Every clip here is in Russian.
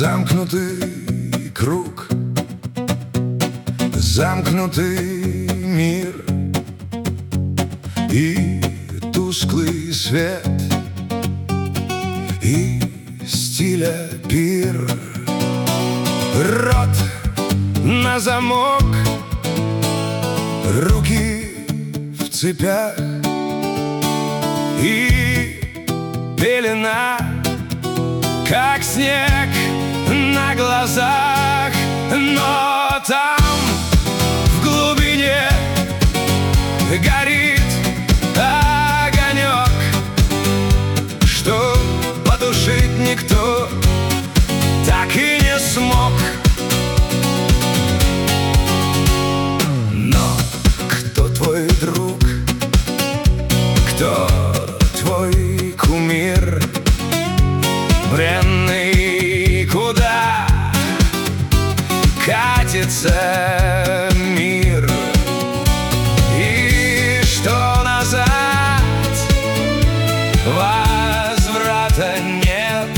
Замкнутый круг, замкнутый мир и тусклый свет, и стиля пир. Рот на замок, руки в цепях и пелена, как снег на глазах. Но там в глубине горит огонек, что потушить никто так и не смог. Но кто твой друг? Кто твой кумир? Бренный, куда катится мир? И что назад возврата нет.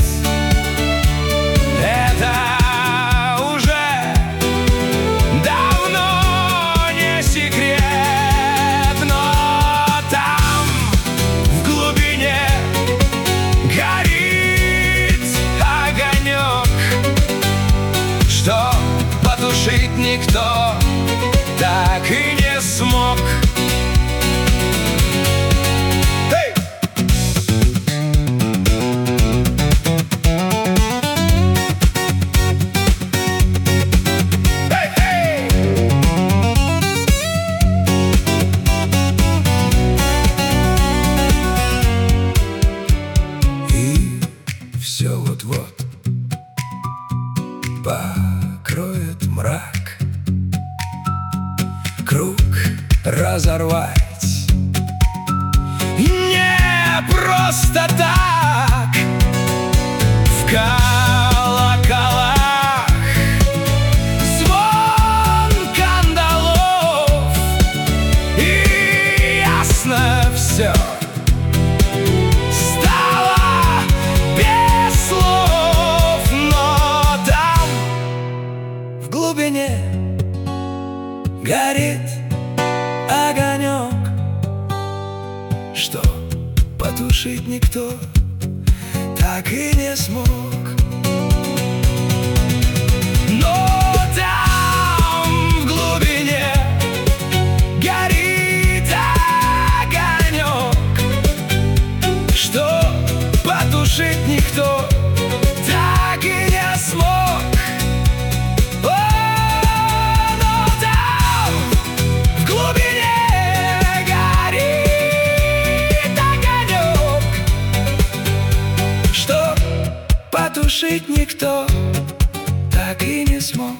Это уже давно не секрет. Но там в глубине горит огонек, что потушить никто так и не смог. Все вот-вот покроет мрак, круг разорвать не просто так. В колоколах звон кандалов, и ясно все горит огонек, что потушить никто так и не смог. Но там в глубине горит огонек, что потушить никто так и не смог. Потушить никто так и не смог.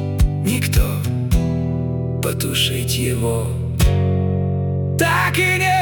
Никто потушить его так и не